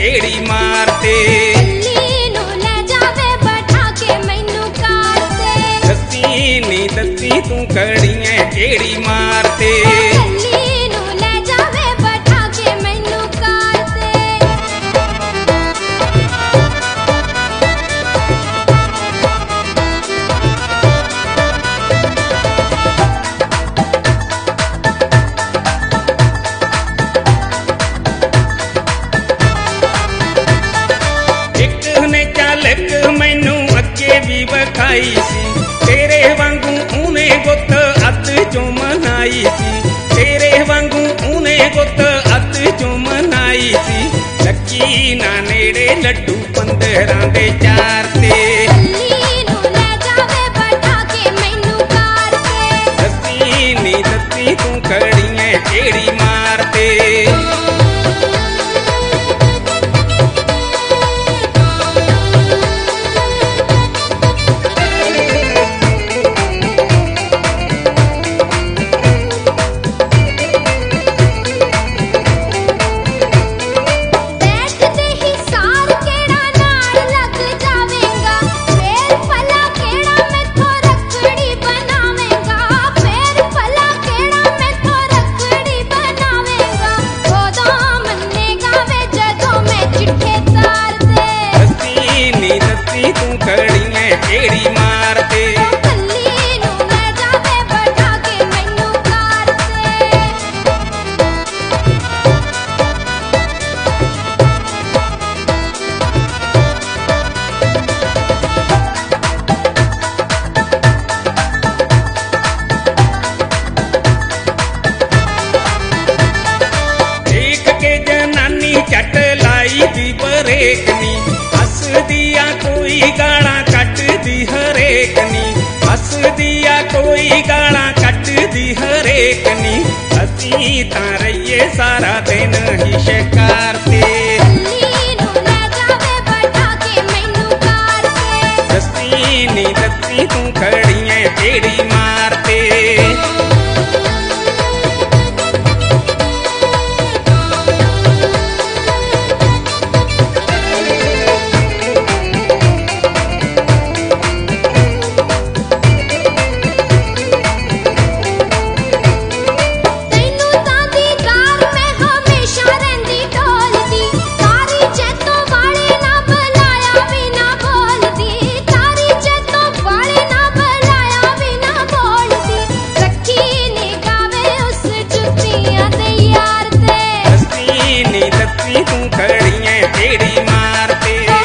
टेढ़ी मारते। दसी नी दसी तू कड़ियां टेढ़ी मारते। मैनू अगे भी वखाई सी तेरे वांगू ऊने गुत अत चो मनाई सी। तेरे वांगू ऊने गुत अत चो मनाई सी। लकी ना नेड़े लड्डू 15 दे 4 ते। दसी नी दसी तू कड़ियां टेढ़ी मारते। तू कड़ियां टेढ़ी मारते। देख के जनानी चट लाई दी बरेक नी। हस दिया कोई गाला कट दी हरेक नी। हस दिया कोई गाला कट दी हरेक नी। असी तां रहिए सारा दिन ही शिकार ते। दसी नी दसी तू कड़ियां टेढ़ी मारते। तू कड़ियां टेढ़ी मारते।